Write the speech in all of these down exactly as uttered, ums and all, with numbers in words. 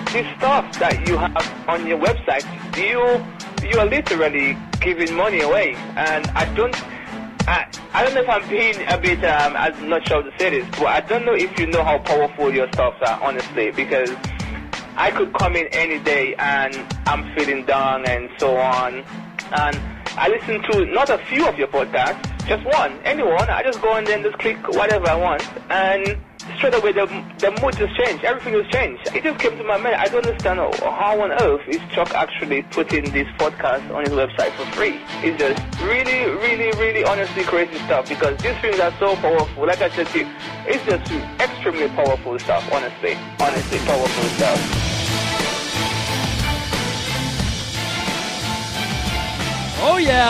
this stuff that you have on your website, you you are literally giving money away, and I don't. I, I don't know if I'm being a bit, um, I'm not sure how to say this, but I don't know if you know how powerful your stuff are, honestly, because I could come in any day and I'm feeling down and so on, and I listen to not a few of your podcasts, just one, anyone. I just go on there and just click whatever I want, and straight away the the mood just changed. Everything has changed. It just came to my mind. I don't understand how on earth is Chuck actually putting this podcast on his website for free. It's just really, really, really honestly crazy stuff, because these things are so powerful. Like I said to you, it's just extremely powerful stuff, honestly. Honestly, powerful stuff. Oh, yeah.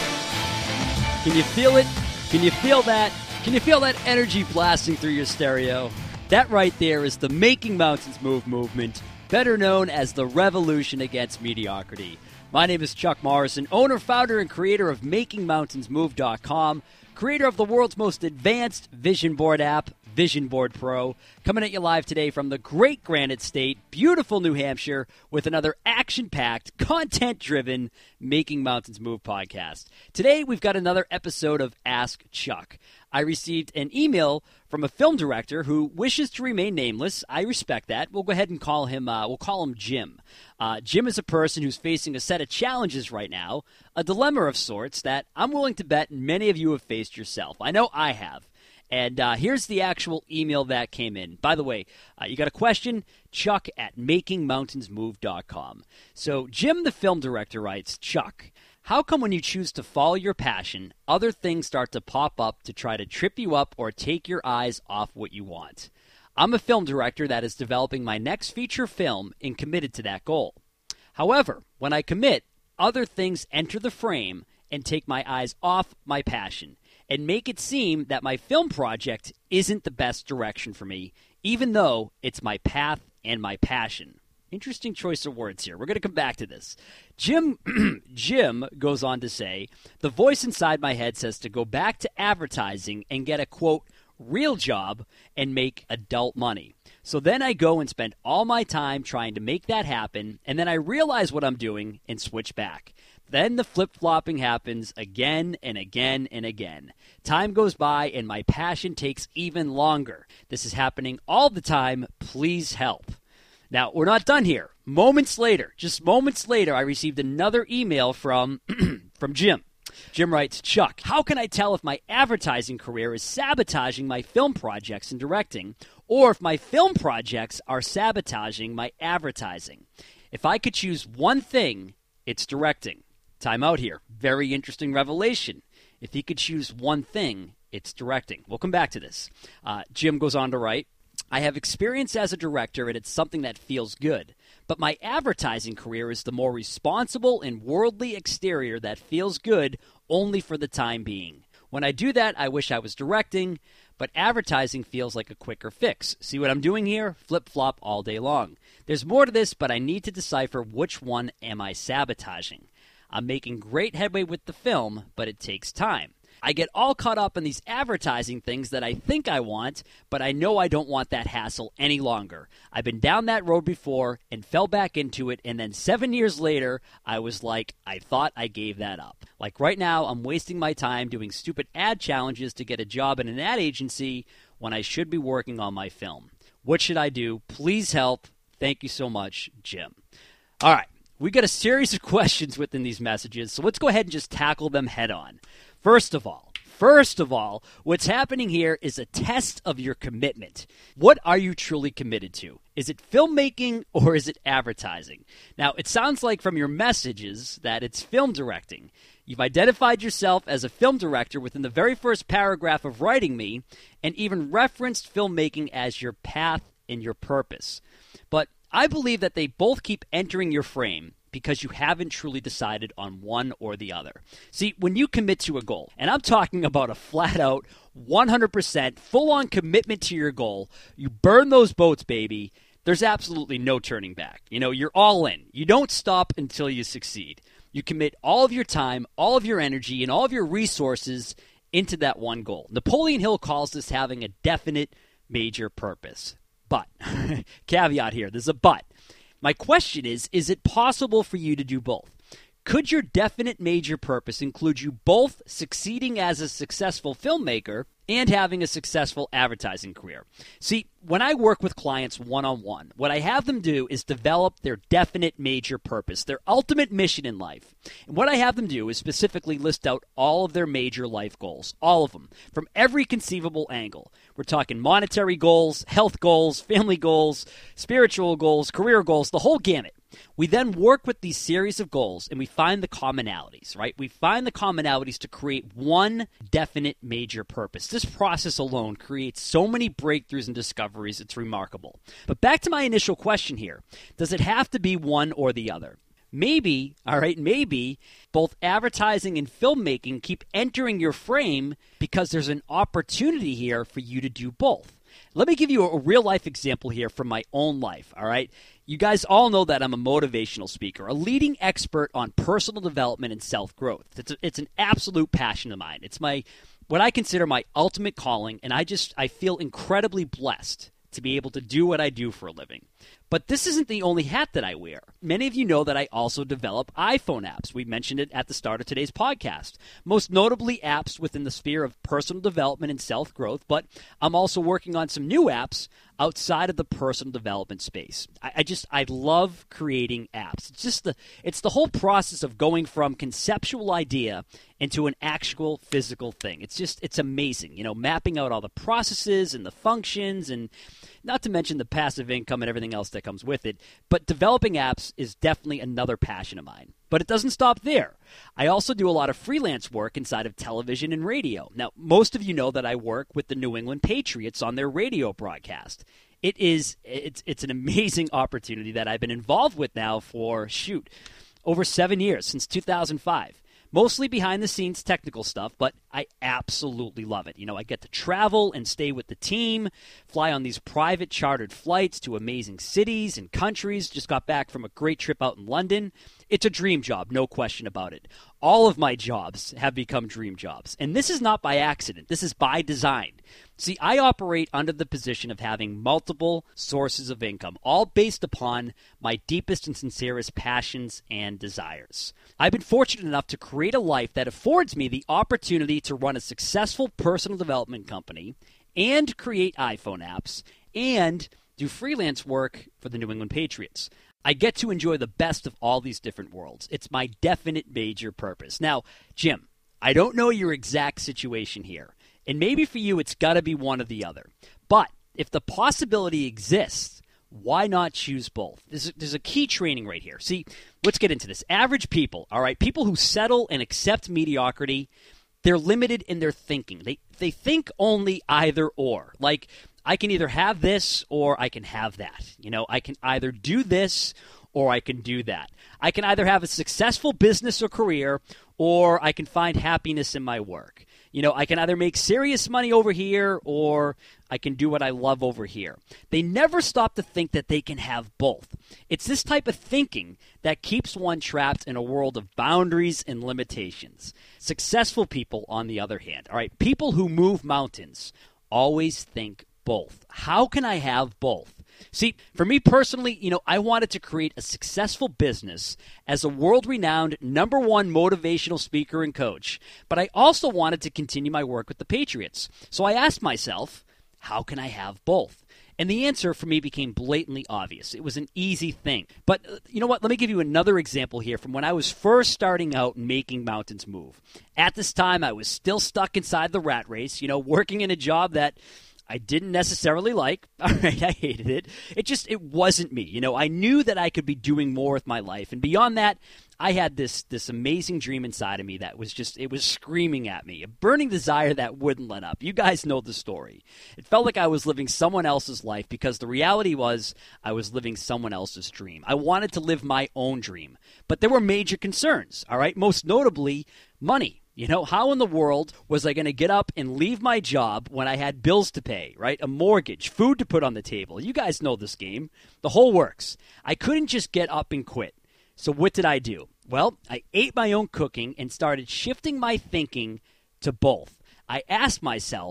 Can you feel it? Can you feel that? Can you feel that energy blasting through your stereo? That right there is the Making Mountains Move movement, better known as the Revolution Against Mediocrity. My name is Chuck Morrison, owner, founder, and creator of Making Mountains Move dot com, creator of the world's most advanced vision board app, Vision Board Pro, coming at you live today from the great Granite State, beautiful New Hampshire, with another action-packed, content-driven Making Mountains Move podcast. Today, we've got another episode of Ask Chuck. I received an email from a film director who wishes to remain nameless. I respect that. We'll go ahead and call him, uh, we'll call him Jim. Uh, Jim is a person who's facing a set of challenges right now, a dilemma of sorts that I'm willing to bet many of you have faced yourself. I know I have. And uh, here's the actual email that came in. By the way, uh, you got a question? Chuck at Making Mountains Move dot com. So Jim, the film director, writes, Chuck, how come when you choose to follow your passion, other things start to pop up to try to trip you up or take your eyes off what you want? I'm a film director that is developing my next feature film and committed to that goal. However, when I commit, other things enter the frame and take my eyes off my passion and make it seem that my film project isn't the best direction for me, even though it's my path and my passion. Interesting choice of words here. We're going to come back to this. Jim Jim goes on to say, the voice inside my head says to go back to advertising and get a, quote, real job and make adult money. So then I go and spend all my time trying to make that happen, and then I realize what I'm doing and switch back. Then the flip-flopping happens again and again and again. Time goes by and my passion takes even longer. This is happening all the time. Please help. Now, we're not done here. Moments later, just moments later, I received another email from from Jim. Jim writes, Chuck, how can I tell if my advertising career is sabotaging my film projects and directing, or if my film projects are sabotaging my advertising? If I could choose one thing, it's directing. Time out here. Very interesting revelation. If he could choose one thing, it's directing. We'll come back to this. Uh, Jim goes on to write, I have experience as a director, and it's something that feels good. But my advertising career is the more responsible and worldly exterior that feels good only for the time being. When I do that, I wish I was directing, but advertising feels like a quicker fix. See what I'm doing here? Flip-flop all day long. There's more to this, but I need to decipher which one am I sabotaging. I'm making great headway with the film, but it takes time. I get all caught up in these advertising things that I think I want, but I know I don't want that hassle any longer. I've been down that road before and fell back into it, and then seven years later, I was like, I thought I gave that up. Like right now, I'm wasting my time doing stupid ad challenges to get a job in an ad agency when I should be working on my film. What should I do? Please help. Thank you so much, Jim. All right. We got a series of questions within these messages, so let's go ahead and just tackle them head on. First of all, first of all, what's happening here is a test of your commitment. What are you truly committed to? Is it filmmaking or is it advertising? Now, it sounds like from your messages that it's film directing. You've identified yourself as a film director within the very first paragraph of writing me, and even referenced filmmaking as your path and your purpose. But I believe that they both keep entering your frame because you haven't truly decided on one or the other. See, when you commit to a goal, and I'm talking about a flat-out, one hundred percent, full-on commitment to your goal, you burn those boats, baby, there's absolutely no turning back. You know, you're all in. You don't stop until you succeed. You commit all of your time, all of your energy, and all of your resources into that one goal. Napoleon Hill calls this having a definite major purpose. But, caveat here, there's a but. My question is, is it possible for you to do both? Could your definite major purpose include you both succeeding as a successful filmmaker and having a successful advertising career? See, when I work with clients one-on-one, what I have them do is develop their definite major purpose, their ultimate mission in life. And what I have them do is specifically list out all of their major life goals, all of them, from every conceivable angle. We're talking monetary goals, health goals, family goals, spiritual goals, career goals, the whole gamut. We then work with these series of goals and we find the commonalities, right? We find the commonalities to create one definite major purpose. This process alone creates so many breakthroughs and discoveries, it's remarkable. But back to my initial question here. Does it have to be one or the other? Maybe, all right, maybe both advertising and filmmaking keep entering your frame because there's an opportunity here for you to do both. Let me give you a real-life example here from my own life, all right? You guys all know that I'm a motivational speaker, a leading expert on personal development and self-growth. It's, a, it's an absolute passion of mine. It's my what I consider my ultimate calling, and I just I feel incredibly blessed to be able to do what I do for a living. But this isn't the only hat that I wear. Many of you know that I also develop iPhone apps. We mentioned it at the start of today's podcast. Most notably apps within the sphere of personal development and self-growth, but I'm also working on some new apps outside of the personal development space. I, I just, I love creating apps. It's just the, it's the whole process of going from conceptual idea into an actual physical thing. It's just, it's amazing, you know, mapping out all the processes and the functions, and not to mention the passive income and everything else that comes with it. But developing apps is definitely another passion of mine. But it doesn't stop there. I also do a lot of freelance work inside of television and radio. Now, most of you know that I work with the New England Patriots on their radio broadcast. It is, it's, it's an amazing opportunity that I've been involved with now for, shoot, over seven years, since two thousand five. Mostly behind-the-scenes technical stuff, but I absolutely love it. You know, I get to travel and stay with the team, fly on these private chartered flights to amazing cities and countries. Just got back from a great trip out in London. It's a dream job, no question about it. All of my jobs have become dream jobs, and this is not by accident. This is by design. See, I operate under the position of having multiple sources of income, all based upon my deepest and sincerest passions and desires. I've been fortunate enough to create a life that affords me the opportunity to run a successful personal development company and create iPhone apps and do freelance work for the New England Patriots. I get to enjoy the best of all these different worlds. It's my definite major purpose. Now, Jim, I don't know your exact situation here, and maybe for you it's got to be one or the other. But if the possibility exists, why not choose both? There's a, there's a key training right here. See, let's get into this. Average people, all right, people who settle and accept mediocrity, they're limited in their thinking. They they think only either or. Like, I can either have this or I can have that. You know, I can either do this or I can do that. I can either have a successful business or career, or I can find happiness in my work. You know, I can either make serious money over here or I can do what I love over here. They never stop to think that they can have both. It's this type of thinking that keeps one trapped in a world of boundaries and limitations. Successful people, on the other hand, all right, people who move mountains always think both. How can I have both? See, for me personally, you know, I wanted to create a successful business as a world-renowned number one motivational speaker and coach, but I also wanted to continue my work with the Patriots. So I asked myself, how can I have both? And the answer for me became blatantly obvious. It was an easy thing. But uh, you know what? Let me give you another example here from when I was first starting out making mountains move. At this time, I was still stuck inside the rat race, you know, working in a job that I didn't necessarily like. All right, I hated it. It just, it wasn't me. You know, I knew that I could be doing more with my life. And beyond that, I had this this amazing dream inside of me that was just, it was screaming at me. A burning desire that wouldn't let up. You guys know the story. It felt like I was living someone else's life because the reality was I was living someone else's dream. I wanted to live my own dream. But there were major concerns, all right? Most notably, money. You know, how in the world was I going to get up and leave my job when I had bills to pay, right? A mortgage, food to put on the table. You guys know this game. The whole works. I couldn't just get up and quit. So what did I do? Well, I ate my own cooking and started shifting my thinking to both. I asked myself,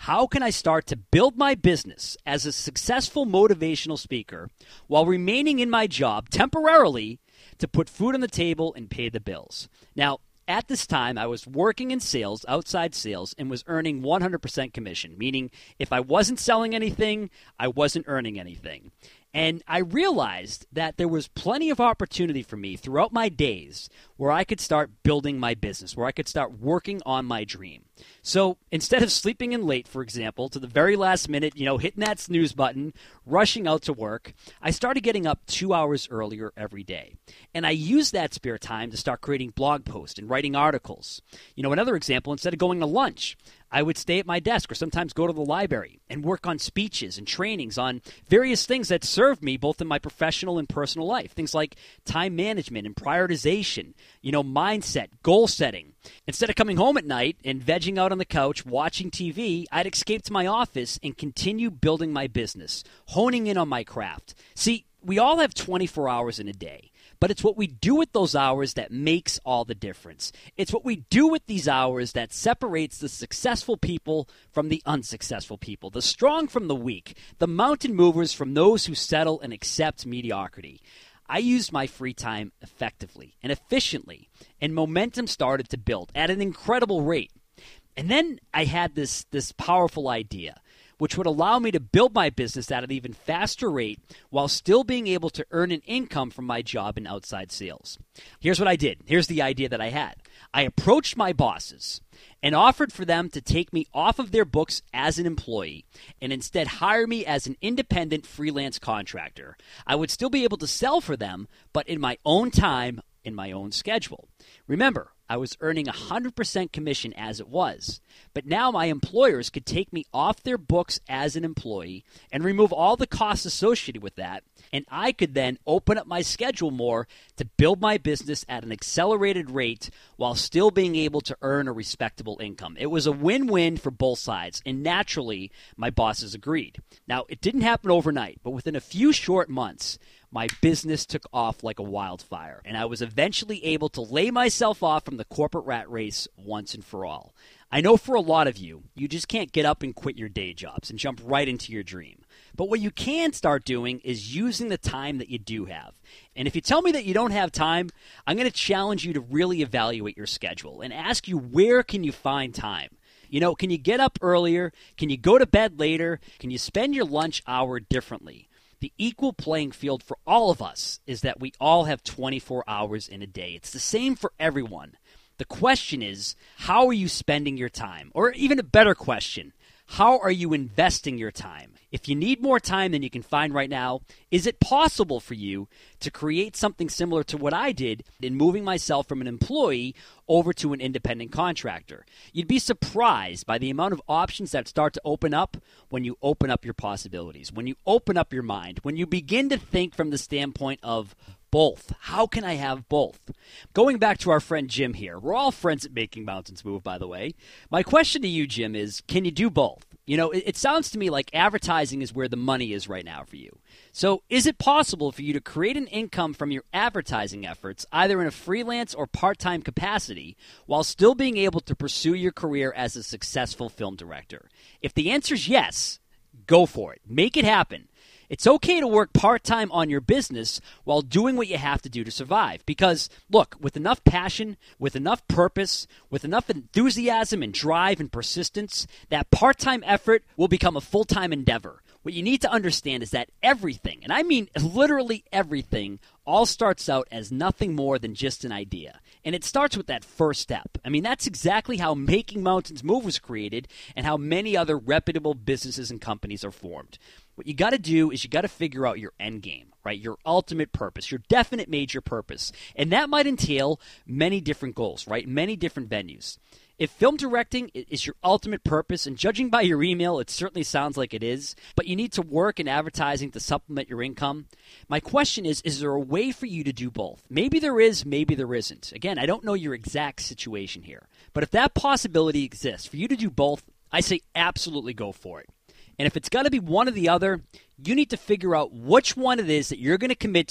How can I start to build my business as a successful motivational speaker while remaining in my job temporarily to put food on the table and pay the bills? Now, at this time, I was working in sales, outside sales, and was earning one hundred percent commission, meaning if I wasn't selling anything, I wasn't earning anything. And I realized that there was plenty of opportunity for me throughout my days where I could start building my business, where I could start working on my dream. So instead of sleeping in late, for example, to the very last minute, you know, hitting that snooze button, rushing out to work, I started getting up two hours earlier every day. And I used that spare time to start creating blog posts and writing articles. You know, another example, instead of going to lunch, I would stay at my desk or sometimes go to the library and work on speeches and trainings on various things that served me both in my professional and personal life. Things like time management and prioritization, you know, mindset, goal setting. Instead of coming home at night and vegging out on the couch watching T V, I'd escape to my office and continue building my business, honing in on my craft. See, we all have twenty-four hours in a day. But it's what we do with those hours that makes all the difference. It's what we do with these hours that separates the successful people from the unsuccessful people, the strong from the weak, the mountain movers from those who settle and accept mediocrity. I used my free time effectively and efficiently, and momentum started to build at an incredible rate. And then I had this, this powerful idea, which would allow me to build my business at an even faster rate while still being able to earn an income from my job in outside sales. Here's what I did. Here's the idea that I had. I approached my bosses and offered for them to take me off of their books as an employee and instead hire me as an independent freelance contractor. I would still be able to sell for them, but in my own time, in my own schedule. Remember, I was earning one hundred percent commission as it was, but now my employers could take me off their books as an employee and remove all the costs associated with that, and I could then open up my schedule more to build my business at an accelerated rate while still being able to earn a respectable income. It was a win-win for both sides, and naturally, my bosses agreed. Now, it didn't happen overnight, but within a few short months, my business took off like a wildfire, and I was eventually able to lay myself off from the corporate rat race once and for all. I know for a lot of you, you just can't get up and quit your day jobs and jump right into your dream. But what you can start doing is using the time that you do have. And if you tell me that you don't have time, I'm going to challenge you to really evaluate your schedule and ask you, where can you find time? You know, can you get up earlier? Can you go to bed later? Can you spend your lunch hour differently? The equal playing field for all of us is that we all have twenty-four hours in a day. It's the same for everyone. The question is, how are you spending your time? Or even a better question, how are you investing your time? If you need more time than you can find right now, is it possible for you to create something similar to what I did in moving myself from an employee over to an independent contractor? You'd be surprised by the amount of options that start to open up when you open up your possibilities, when you open up your mind, when you begin to think from the standpoint of both. How can I have both? Going back to our friend Jim here. We're all friends at Making Mountains Move, by the way. My question to you, Jim, is can you do both? You know, it, it sounds to me like advertising is where the money is right now for you. So is it possible for you to create an income from your advertising efforts, either in a freelance or part-time capacity, while still being able to pursue your career as a successful film director? If the answer is yes, go for it. Make it happen. It's okay to work part-time on your business while doing what you have to do to survive. Because, look, with enough passion, with enough purpose, with enough enthusiasm and drive and persistence, that part-time effort will become a full-time endeavor. What you need to understand is that everything, and I mean literally everything, all starts out as nothing more than just an idea. And it starts with that first step. I mean, that's exactly how Making Mountains Move was created and how many other reputable businesses and companies are formed. What you got to do is you got to figure out your end game, right? Your ultimate purpose, your definite major purpose. And that might entail many different goals, right? Many different venues. If film directing is your ultimate purpose, and judging by your email, it certainly sounds like it is, but you need to work in advertising to supplement your income, my question is, is there a way for you to do both? Maybe there is, maybe there isn't. Again, I don't know your exact situation here. But if that possibility exists for you to do both, I say absolutely go for it. And if it's got to be one or the other, you need to figure out which one it is that you're going to commit to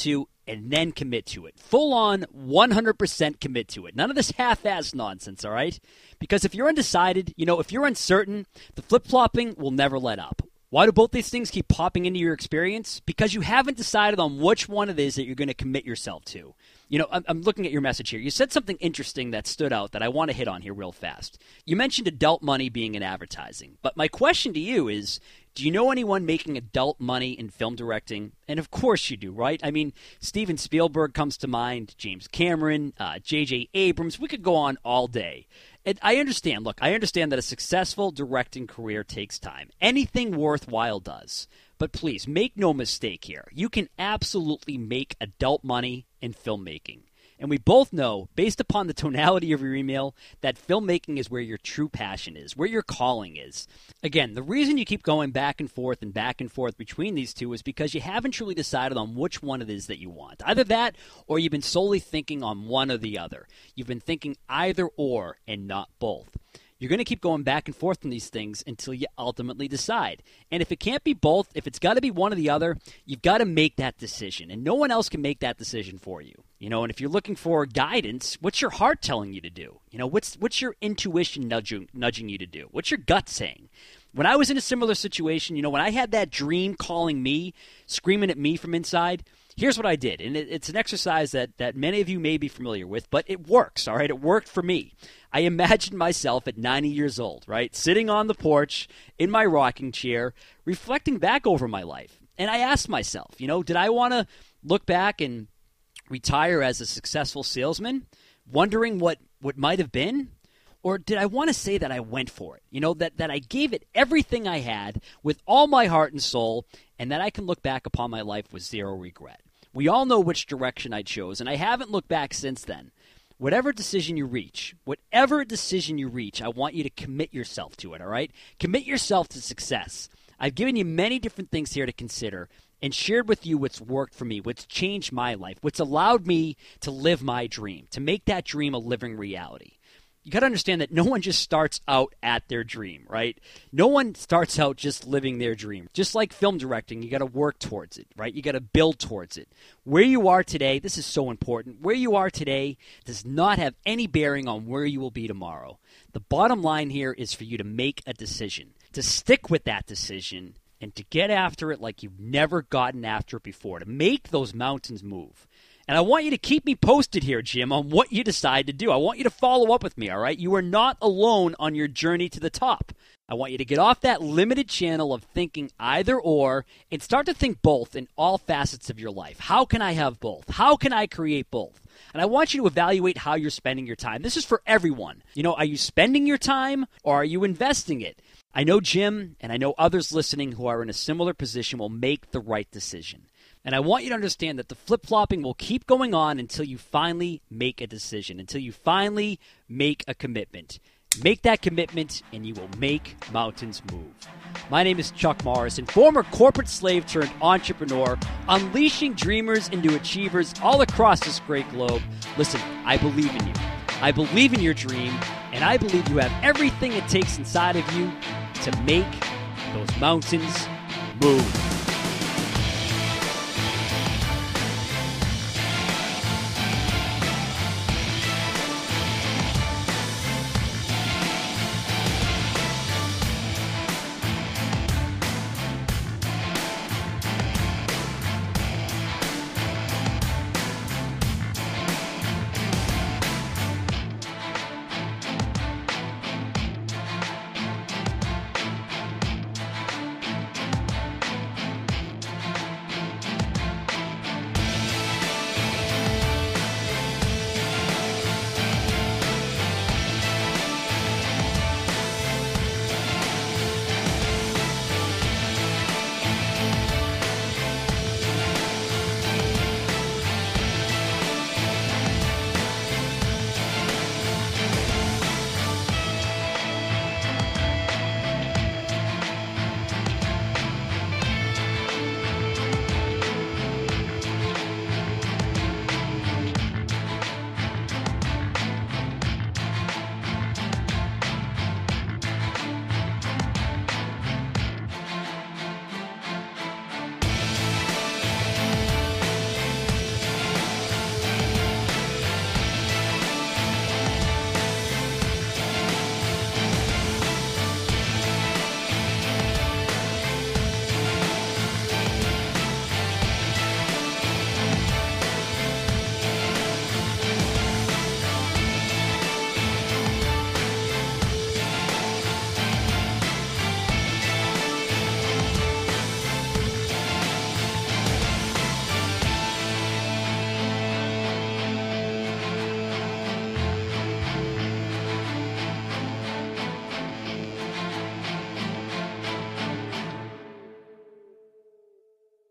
and then commit to it. Full on, one hundred percent commit to it. None of this half-ass nonsense, all right? Because if you're undecided, you know, if you're uncertain, the flip-flopping will never let up. Why do both these things keep popping into your experience? Because you haven't decided on which one it is that you're going to commit yourself to. You know, I'm, I'm looking at your message here. You said something interesting that stood out that I want to hit on here real fast. You mentioned adult money being in advertising. But my question to you is, do you know anyone making adult money in film directing? And of course you do, right? I mean, Steven Spielberg comes to mind, James Cameron, uh, J J Abrams. We could go on all day. And I understand, look, I understand that a successful directing career takes time. Anything worthwhile does. But please, make no mistake here. You can absolutely make adult money in filmmaking. And we both know, based upon the tonality of your email, that filmmaking is where your true passion is, where your calling is. Again, the reason you keep going back and forth and back and forth between these two is because you haven't truly decided on which one it is that you want. Either that, or you've been solely thinking on one or the other. You've been thinking either or and not both. You're going to keep going back and forth on these things until you ultimately decide. And if it can't be both, if it's got to be one or the other, you've got to make that decision. And no one else can make that decision for you. You know, and if you're looking for guidance, what's your heart telling you to do? You know, what's what's your intuition nudging nudging you to do? What's your gut saying? When I was in a similar situation, you know, when I had that dream calling me, screaming at me from inside, here's what I did. And it, it's an exercise that, that many of you may be familiar with, but it works, all right? It worked for me. I imagined myself at ninety years old, right, sitting on the porch in my rocking chair, reflecting back over my life. And I asked myself, you know, did I want to look back and retire as a successful salesman, wondering what, what might have been? Or did I want to say that I went for it? You know, that, that I gave it everything I had with all my heart and soul, and that I can look back upon my life with zero regret. We all know which direction I chose, and I haven't looked back since then. Whatever decision you reach, whatever decision you reach, I want you to commit yourself to it, all right? Commit yourself to success. I've given you many different things here to consider and shared with you what's worked for me, what's changed my life, what's allowed me to live my dream, to make that dream a living reality. You got to understand that no one just starts out at their dream, right? No one starts out just living their dream. Just like film directing, you got to work towards it, right? You got to build towards it. Where you are today, this is so important. Where you are today does not have any bearing on where you will be tomorrow. The bottom line here is for you to make a decision, to stick with that decision, and to get after it like you've never gotten after it before, to make those mountains move. And I want you to keep me posted here, Jim, on what you decide to do. I want you to follow up with me, all right? You are not alone on your journey to the top. I want you to get off that limited channel of thinking either or and start to think both in all facets of your life. How can I have both? How can I create both? And I want you to evaluate how you're spending your time. This is for everyone. You know, are you spending your time or are you investing it? I know Jim and I know others listening who are in a similar position will make the right decision. And I want you to understand that the flip-flopping will keep going on until you finally make a decision, until you finally make a commitment. Make that commitment, and you will make mountains move. My name is Chuck Morrison, former corporate slave turned entrepreneur, unleashing dreamers into achievers all across this great globe. Listen, I believe in you. I believe in your dream, and I believe you have everything it takes inside of you to make those mountains move.